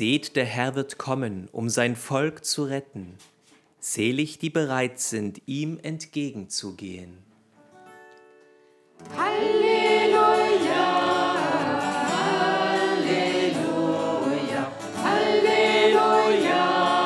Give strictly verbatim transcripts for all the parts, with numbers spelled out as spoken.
Seht, der Herr wird kommen, um sein Volk zu retten. Selig, die bereit sind, ihm entgegenzugehen. Halleluja, Halleluja, Halleluja,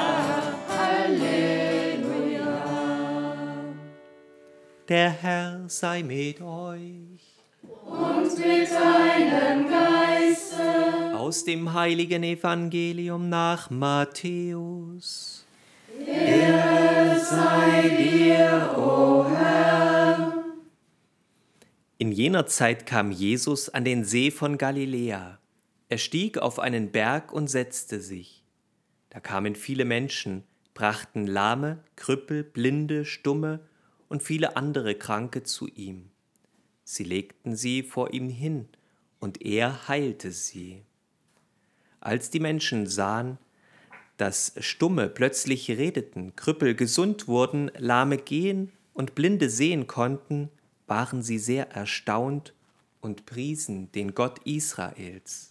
Halleluja. Der Herr sei mit euch. Und mit deinem Geiste. Aus dem heiligen Evangelium nach Matthäus. Ehre sei dir, o Herr. In jener Zeit kam Jesus an den See von Galiläa. Er stieg auf einen Berg und setzte sich. Da kamen viele Menschen, brachten Lahme, Krüppel, Blinde, Stumme und viele andere Kranke zu ihm. Sie legten sie vor ihm hin, und er heilte sie. Als die Menschen sahen, dass Stumme plötzlich redeten, Krüppel gesund wurden, Lahme gehen und Blinde sehen konnten, waren sie sehr erstaunt und priesen den Gott Israels.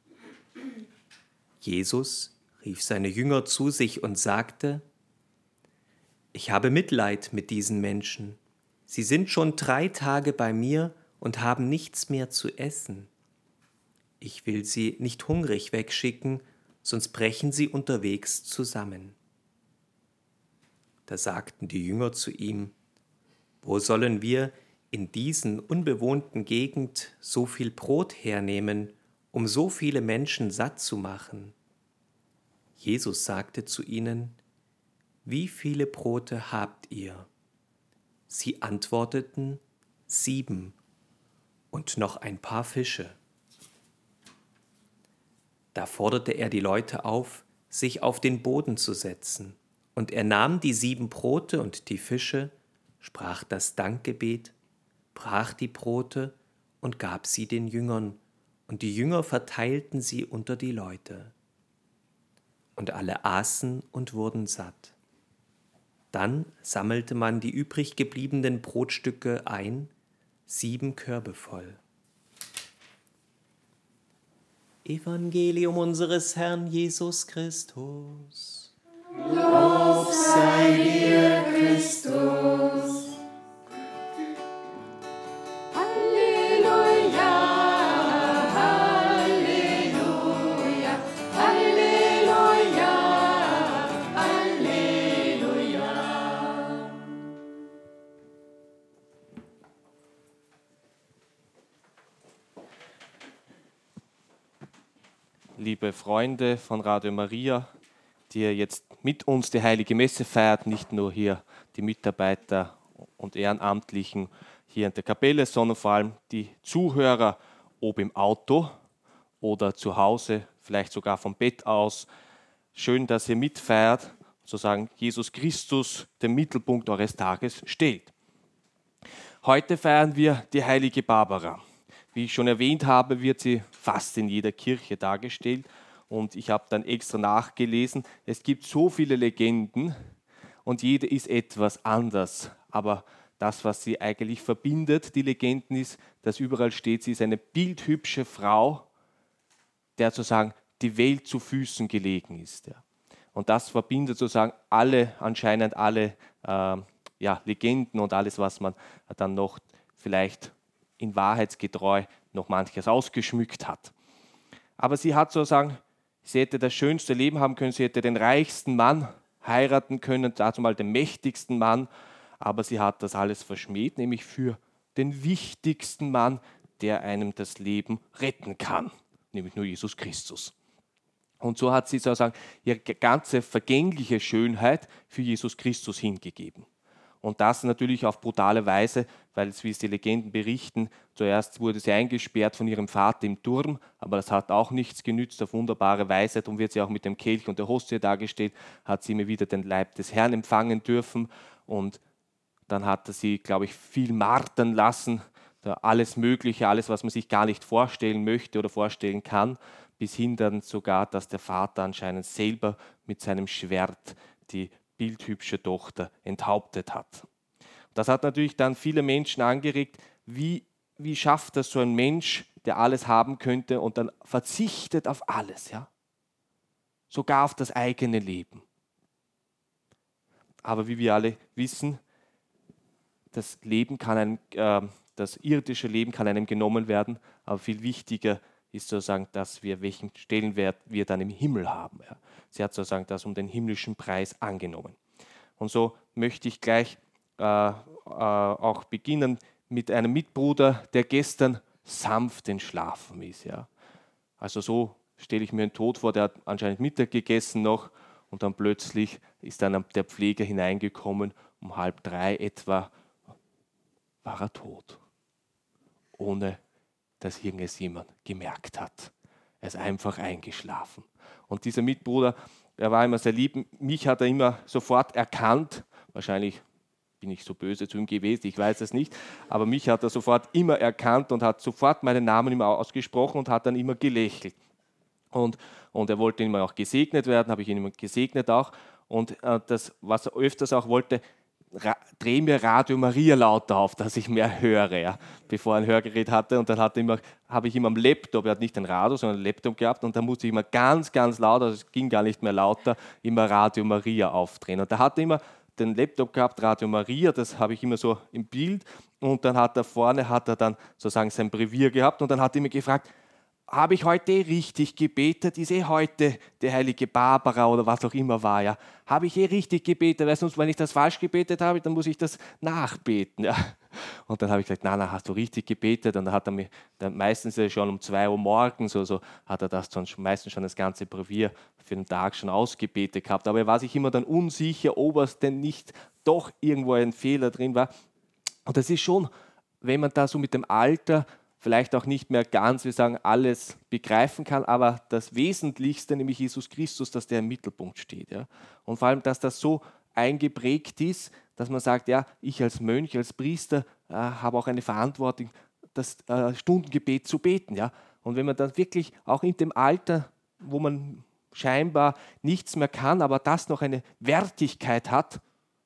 Jesus rief seine Jünger zu sich und sagte: Ich habe Mitleid mit diesen Menschen. Sie sind schon drei Tage bei mir und haben nichts mehr zu essen. Ich will sie nicht hungrig wegschicken, sonst brechen sie unterwegs zusammen. Da sagten die Jünger zu ihm: Wo sollen wir in diesen unbewohnten Gegend so viel Brot hernehmen, um so viele Menschen satt zu machen? Jesus sagte zu ihnen: Wie viele Brote habt ihr? Sie antworteten: Sieben und noch ein paar Fische. Da forderte er die Leute auf, sich auf den Boden zu setzen. Und er nahm die sieben Brote und die Fische, sprach das Dankgebet, brach die Brote und gab sie den Jüngern, und die Jünger verteilten sie unter die Leute. Und alle aßen und wurden satt. Dann sammelte man die übrig gebliebenen Brotstücke ein, sieben Körbe voll. Evangelium unseres Herrn Jesus Christus. Lob sei dir, Christus. Halleluja, Halleluja, Halleluja, Halleluja. Liebe Freunde von Radio Maria, die ihr jetzt mit uns die Heilige Messe feiert, nicht nur hier die Mitarbeiter und Ehrenamtlichen hier in der Kapelle, sondern vor allem die Zuhörer, ob im Auto oder zu Hause, vielleicht sogar vom Bett aus. Schön, dass ihr mitfeiert, sozusagen Jesus Christus den Mittelpunkt eures Tages stellt. Heute feiern wir die heilige Barbara. Wie ich schon erwähnt habe, wird sie fast in jeder Kirche dargestellt. Und ich habe dann extra nachgelesen, es gibt so viele Legenden und jede ist etwas anders. Aber das, was sie eigentlich verbindet, die Legenden, ist, dass überall steht, sie ist eine bildhübsche Frau, der sozusagen die Welt zu Füßen gelegen ist. Ja. Und das verbindet sozusagen alle, anscheinend alle äh, ja, Legenden und alles, was man dann noch vielleicht in wahrheitsgetreu noch manches ausgeschmückt hat. Aber sie hat sozusagen, sie hätte das schönste Leben haben können, sie hätte den reichsten Mann heiraten können, dazu mal den mächtigsten Mann, aber sie hat das alles verschmäht, nämlich für den wichtigsten Mann, der einem das Leben retten kann, nämlich nur Jesus Christus. Und so hat sie sozusagen ihre ganze vergängliche Schönheit für Jesus Christus hingegeben. Und das natürlich auf brutale Weise, weil, wie es die Legenden berichten, zuerst wurde sie eingesperrt von ihrem Vater im Turm, aber das hat auch nichts genützt, auf wunderbare Weise. Darum wird sie auch mit dem Kelch und der Hostie dargestellt, hat sie immer wieder den Leib des Herrn empfangen dürfen. Und dann hat er sie, glaube ich, viel martern lassen, alles Mögliche, alles, was man sich gar nicht vorstellen möchte oder vorstellen kann, bis hin dann sogar, dass der Vater anscheinend selber mit seinem Schwert die bildhübsche Tochter enthauptet hat. Das hat natürlich dann viele Menschen angeregt, wie, wie schafft das so ein Mensch, der alles haben könnte und dann verzichtet auf alles. Ja? sogar auf das eigene Leben. Aber wie wir alle wissen, das Leben kann einem, äh, das irdische Leben kann einem genommen werden, aber viel wichtiger ist sozusagen, dass wir welchen Stellenwert wir dann im Himmel haben. Ja. Sie hat sozusagen das um den himmlischen Preis angenommen. Und so möchte ich gleich äh, äh, auch beginnen mit einem Mitbruder, der gestern sanft entschlafen ist. Ja. Also so stelle ich mir einen Tod vor, der hat anscheinend Mittag gegessen noch und dann plötzlich ist dann der Pfleger hineingekommen, um halb drei etwa war er tot, ohne dass irgendes jemand gemerkt hat. Er ist einfach eingeschlafen. Und dieser Mitbruder, der war immer sehr lieb. Mich hat er immer sofort erkannt. Wahrscheinlich bin ich so böse zu ihm gewesen, ich weiß es nicht. Aber mich hat er sofort immer erkannt und hat sofort meinen Namen immer ausgesprochen und hat dann immer gelächelt. Und, und er wollte immer auch gesegnet werden, habe ich ihn immer gesegnet auch. Und äh, das, was er öfters auch wollte, dreh mir Radio Maria lauter auf, dass ich mehr höre, ja, bevor er ein Hörgerät hatte. Und dann hat immer, habe ich ihm am Laptop, er hat nicht ein Radio, sondern ein Laptop gehabt, und da musste ich immer ganz, ganz laut, also es ging gar nicht mehr lauter, immer Radio Maria aufdrehen. Und da hat er immer den Laptop gehabt, Radio Maria, das habe ich immer so im Bild. Und dann hat er vorne, hat er dann sozusagen sein Brevier gehabt und dann hat er mich gefragt, habe ich heute eh richtig gebetet? Ist eh heute die heilige Barbara oder was auch immer war, ja? Habe ich eh richtig gebetet? Weil sonst, wenn ich das falsch gebetet habe, dann muss ich das nachbeten, ja? Und dann habe ich gesagt, nein, nein, hast du richtig gebetet? Und dann hat er mir, dann meistens schon um zwei Uhr morgens oder so, hat er das dann meistens schon das ganze Brevier für den Tag schon ausgebetet gehabt. Aber er war sich immer dann unsicher, ob es denn nicht doch irgendwo ein Fehler drin war. Und das ist schon, wenn man da so mit dem Alter vielleicht auch nicht mehr ganz, wir sagen, alles begreifen kann, aber das Wesentlichste, nämlich Jesus Christus, dass der im Mittelpunkt steht. Ja? Und vor allem, dass das so eingeprägt ist, dass man sagt, ja, ich als Mönch, als Priester äh, habe auch eine Verantwortung, das äh, Stundengebet zu beten. Ja? Und wenn man dann wirklich auch in dem Alter, wo man scheinbar nichts mehr kann, aber das noch eine Wertigkeit hat,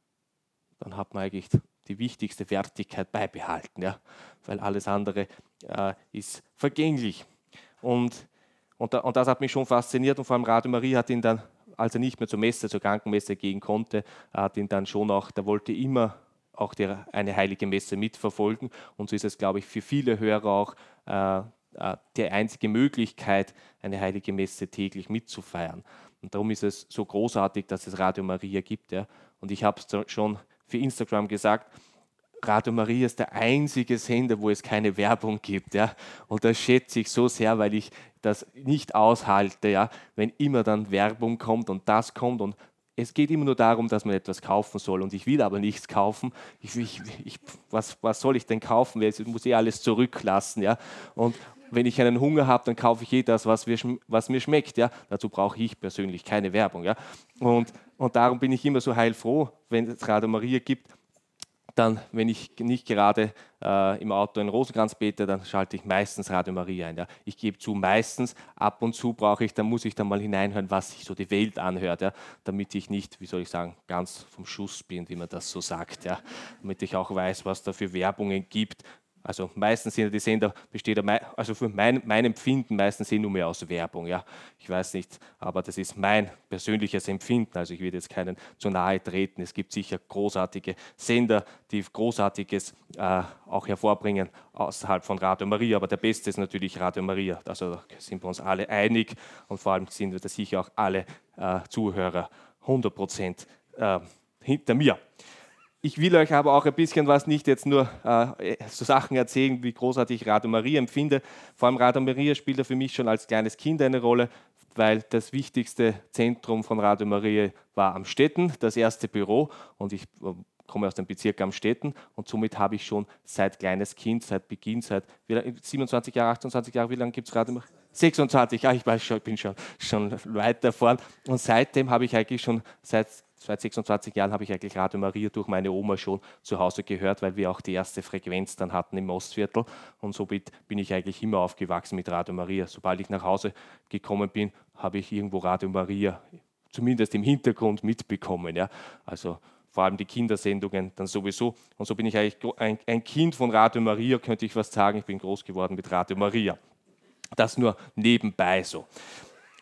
dann hat man eigentlich die wichtigste Wertigkeit beibehalten, ja? Weil alles andere äh, ist vergänglich. Und, und, und das hat mich schon fasziniert, und vor allem Radio Maria hat ihn dann, als er nicht mehr zur Messe, zur Krankenmesse gehen konnte, hat ihn dann schon auch, der wollte immer auch die, eine heilige Messe mitverfolgen, und so ist es, glaube ich, für viele Hörer auch äh, die einzige Möglichkeit, eine heilige Messe täglich mitzufeiern. Und darum ist es so großartig, dass es Radio Maria gibt. Ja? Und ich habe es schon für Instagram gesagt, Radio Maria ist der einzige Sender, wo es keine Werbung gibt. Ja? Und das schätze ich so sehr, weil ich das nicht aushalte, ja? Wenn immer dann Werbung kommt und das kommt. Und es geht immer nur darum, dass man etwas kaufen soll. Und ich will aber nichts kaufen. Ich, ich, ich, was, was soll ich denn kaufen? Ich muss eh alles zurücklassen. Ja? Und wenn ich einen Hunger habe, dann kaufe ich eh das, was, wir, was mir schmeckt. Ja? Dazu brauche ich persönlich keine Werbung. Ja? Und, und darum bin ich immer so heilfroh, wenn es Radio Maria gibt. Dann, wenn ich nicht gerade äh, im Auto einen Rosenkranz bete, dann schalte ich meistens Radio Maria ein. Ja. Ich gebe zu, meistens, ab und zu brauche ich, dann muss ich dann mal hineinhören, was sich so die Welt anhört, ja, damit ich nicht, wie soll ich sagen, ganz vom Schuss bin, wie man das so sagt, ja, damit ich auch weiß, was da für Werbungen gibt. Also meistens sind die Sender, besteht er, also für mein, mein Empfinden meistens eh nur mehr aus Werbung. Ja. Ich weiß nicht, aber das ist mein persönliches Empfinden. Also ich will jetzt keinen zu nahe treten. Es gibt sicher großartige Sender, die Großartiges äh, auch hervorbringen außerhalb von Radio Maria. Aber der Beste ist natürlich Radio Maria. Also da sind wir uns alle einig, und vor allem sind wir da sicher auch alle äh, Zuhörer hundert Prozent äh, hinter mir. Ich will euch aber auch ein bisschen was, nicht jetzt nur äh, so Sachen erzählen, wie großartig ich Radio Maria empfinde. Vor allem Radio Maria spielt er für mich schon als kleines Kind eine Rolle, weil das wichtigste Zentrum von Radio Maria war Amstetten, das erste Büro. Und ich äh, komme aus dem Bezirk Amstetten, und somit habe ich schon seit kleines Kind, seit Beginn, seit siebenundzwanzig Jahre, achtundzwanzig Jahre, wie lange gibt es Radio Maria? sechsundzwanzig, ja, ich weiß schon, ich bin schon, schon weit vorn. Und seitdem habe ich eigentlich schon, seit, seit sechsundzwanzig Jahren habe ich eigentlich Radio Maria durch meine Oma schon zu Hause gehört, weil wir auch die erste Frequenz dann hatten im Ostviertel. Und somit bin ich eigentlich immer aufgewachsen mit Radio Maria. Sobald ich nach Hause gekommen bin, habe ich irgendwo Radio Maria zumindest im Hintergrund mitbekommen. Ja. Also vor allem die Kindersendungen dann sowieso. Und so bin ich eigentlich ein, ein Kind von Radio Maria, könnte ich fast sagen. Ich bin groß geworden mit Radio Maria. Das nur nebenbei so.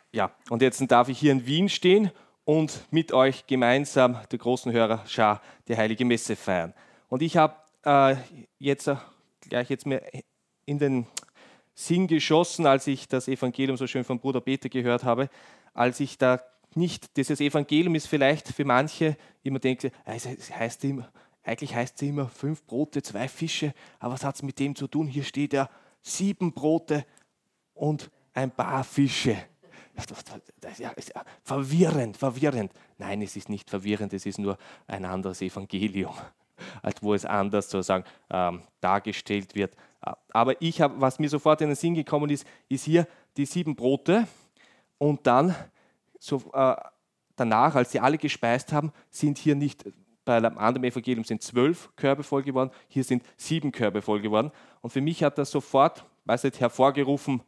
Ja, und jetzt darf ich hier in Wien stehen und mit euch gemeinsam der großen Hörerschar die Heilige Messe feiern. Und ich habe äh, jetzt äh, gleich jetzt mir in den Sinn geschossen, als ich das Evangelium so schön von Bruder Peter gehört habe, als ich da nicht, dieses Evangelium ist vielleicht für manche immer denkt, es heißt immer, eigentlich heißt es immer fünf Brote, zwei Fische, aber was hat es mit dem zu tun? Hier steht ja sieben Brote und ein paar Fische. Das ist ja, ist ja verwirrend, verwirrend. Nein, es ist nicht verwirrend, es ist nur ein anderes Evangelium, als wo es anders sozusagen ähm, dargestellt wird. Aber ich habe, was mir sofort in den Sinn gekommen ist, ist hier die sieben Brote und dann so, äh, danach, als sie alle gespeist haben, sind hier nicht, bei einem anderen Evangelium sind zwölf Körbe voll geworden, hier sind sieben Körbe voll geworden. Und für mich hat das sofort, weiß nicht, hervorgerufen,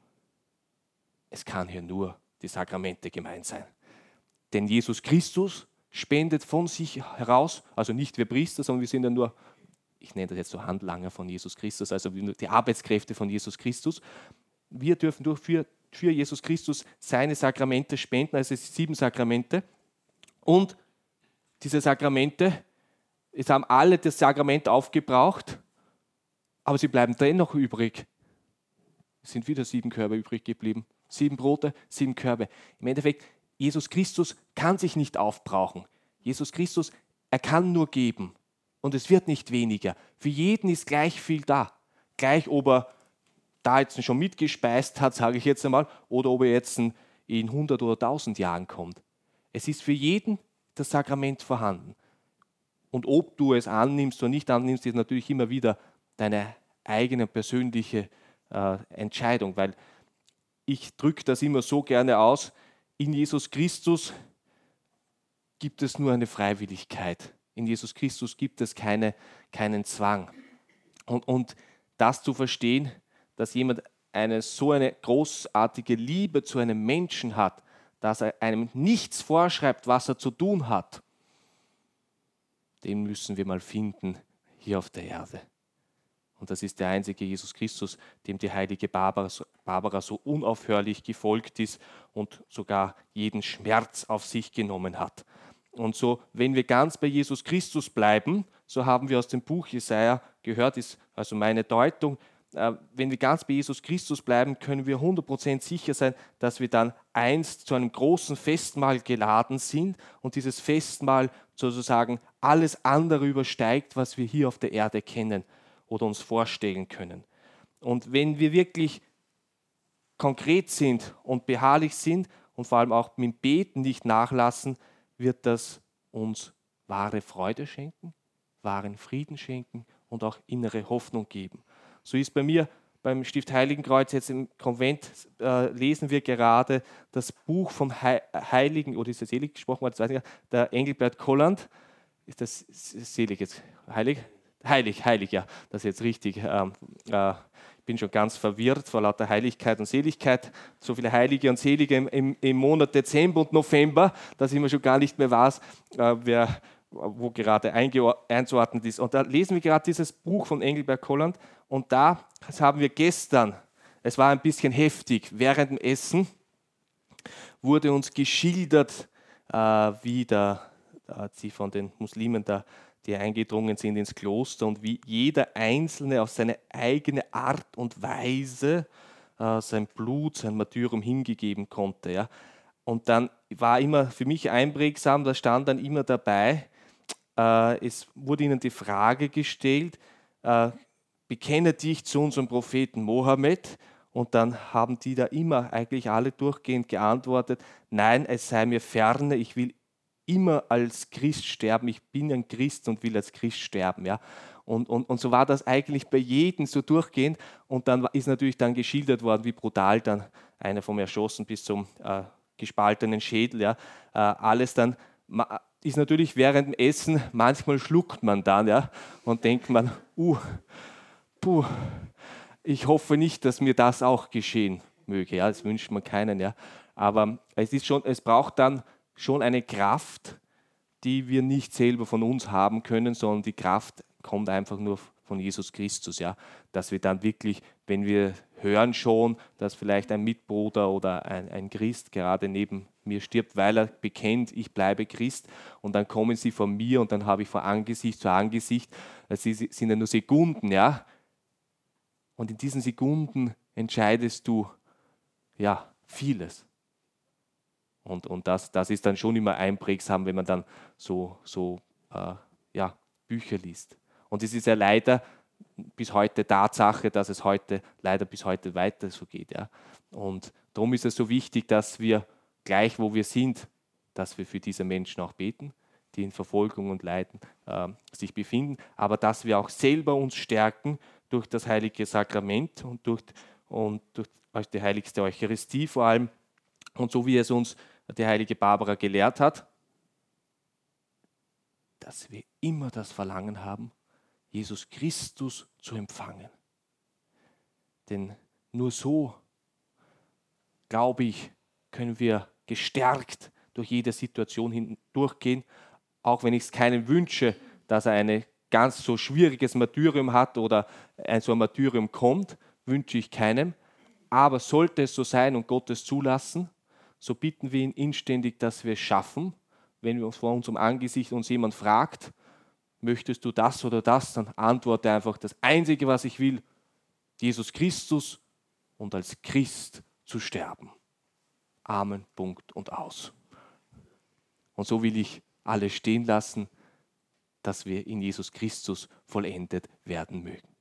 es kann hier nur die Sakramente gemeint sein. Denn Jesus Christus spendet von sich heraus, also nicht wir Priester, sondern wir sind ja nur, ich nenne das jetzt so Handlanger von Jesus Christus, also die Arbeitskräfte von Jesus Christus. Wir dürfen durch für, für Jesus Christus seine Sakramente spenden, also es sind sieben Sakramente. Und diese Sakramente, es haben alle das Sakrament aufgebraucht, aber sie bleiben dennoch übrig. Es sind wieder sieben Körbe übrig geblieben. Sieben Brote, sieben Körbe. Im Endeffekt, Jesus Christus kann sich nicht aufbrauchen. Jesus Christus, er kann nur geben. Und es wird nicht weniger. Für jeden ist gleich viel da. Gleich, ob er da jetzt schon mitgespeist hat, sage ich jetzt einmal, oder ob er jetzt in hundert oder tausend Jahren kommt. Es ist für jeden das Sakrament vorhanden. Und ob du es annimmst oder nicht annimmst, ist natürlich immer wieder deine eigene persönliche äh, Entscheidung, weil ich drücke das immer so gerne aus, in Jesus Christus gibt es nur eine Freiwilligkeit. In Jesus Christus gibt es keine, keinen Zwang. Und, und das zu verstehen, dass jemand eine so eine großartige Liebe zu einem Menschen hat, dass er einem nichts vorschreibt, was er zu tun hat, den müssen wir mal finden hier auf der Erde. Und das ist der einzige Jesus Christus, dem die heilige Barbara, Barbara so unaufhörlich gefolgt ist und sogar jeden Schmerz auf sich genommen hat. Und so, wenn wir ganz bei Jesus Christus bleiben, so haben wir aus dem Buch Jesaja gehört, ist also meine Deutung, äh, wenn wir ganz bei Jesus Christus bleiben, können wir hundert Prozent sicher sein, dass wir dann einst zu einem großen Festmahl geladen sind und dieses Festmahl sozusagen alles andere übersteigt, was wir hier auf der Erde kennen oder uns vorstellen können. Und wenn wir wirklich konkret sind und beharrlich sind und vor allem auch mit dem Beten nicht nachlassen, wird das uns wahre Freude schenken, wahren Frieden schenken und auch innere Hoffnung geben. So ist bei mir beim Stift Heiligenkreuz, jetzt im Konvent, äh, lesen wir gerade das Buch vom Heiligen, oder ist das selig gesprochen worden, das weiß ich nicht, der Engelbert Kolland. Ist das selig jetzt? Heilig? Heilig, heilig, ja, das ist jetzt richtig. Ähm, äh, ich bin schon ganz verwirrt vor lauter Heiligkeit und Seligkeit. So viele Heilige und Selige im, im, im Monat Dezember und November, dass ich mir schon gar nicht mehr weiß, äh, wer wo gerade einzuordnen ist. Und da lesen wir gerade dieses Buch von Engelbert Kolland und da haben wir gestern, es war ein bisschen heftig, während dem Essen wurde uns geschildert, äh, wie da, da sie von den Muslimen da die eingedrungen sind ins Kloster und wie jeder Einzelne auf seine eigene Art und Weise äh, sein Blut, sein Martyrium hingegeben konnte. Ja. Und dann war immer für mich einprägsam, da stand dann immer dabei, äh, es wurde ihnen die Frage gestellt, äh, bekenne dich zu unserem Propheten Mohammed. Und dann haben die da immer eigentlich alle durchgehend geantwortet, nein, es sei mir ferne, ich will immer als Christ sterben, ich bin ein Christ und will als Christ sterben. Ja? Und, und, und so war das eigentlich bei jedem so durchgehend. Und dann ist natürlich dann geschildert worden, wie brutal dann einer vom Erschossen bis zum äh, gespaltenen Schädel. Ja? Äh, alles dann ist natürlich während dem Essen, manchmal schluckt man dann ja? Und denkt man, uh, puh, ich hoffe nicht, dass mir das auch geschehen möge. Ja? Das wünscht man keinen. Ja? Aber es, ist schon, es braucht dann schon eine Kraft, die wir nicht selber von uns haben können, sondern die Kraft kommt einfach nur von Jesus Christus, ja, dass wir dann wirklich, wenn wir hören schon, dass vielleicht ein Mitbruder oder ein, ein Christ gerade neben mir stirbt, weil er bekennt, ich bleibe Christ, und dann kommen sie von mir und dann habe ich von Angesicht zu Angesicht, das sind ja nur Sekunden, ja, und in diesen Sekunden entscheidest du, ja, vieles. Und, und das, das ist dann schon immer einprägsam, wenn man dann so, so äh, ja, Bücher liest. Und es ist ja leider bis heute Tatsache, dass es heute leider bis heute weiter so geht. Ja. Und darum ist es so wichtig, dass wir gleich, wo wir sind, dass wir für diese Menschen auch beten, die in Verfolgung und Leiden äh, sich befinden, aber dass wir auch selber uns stärken durch das heilige Sakrament und durch, und durch die heiligste Eucharistie vor allem. Und so wie es uns die heilige Barbara gelehrt hat, dass wir immer das Verlangen haben, Jesus Christus zu empfangen. Denn nur so, glaube ich, können wir gestärkt durch jede Situation hindurchgehen, auch wenn ich es keinem wünsche, dass er ein ganz so schwieriges Martyrium hat oder ein so ein Martyrium kommt, wünsche ich keinem. Aber sollte es so sein und Gott es zulassen, so bitten wir ihn inständig, dass wir es schaffen. Wenn wir uns vor unserem Angesicht uns jemand fragt, möchtest du das oder das, dann antworte einfach, das Einzige, was ich will, Jesus Christus und als Christ zu sterben. Amen, Punkt und aus. Und so will ich alle stehen lassen, dass wir in Jesus Christus vollendet werden mögen.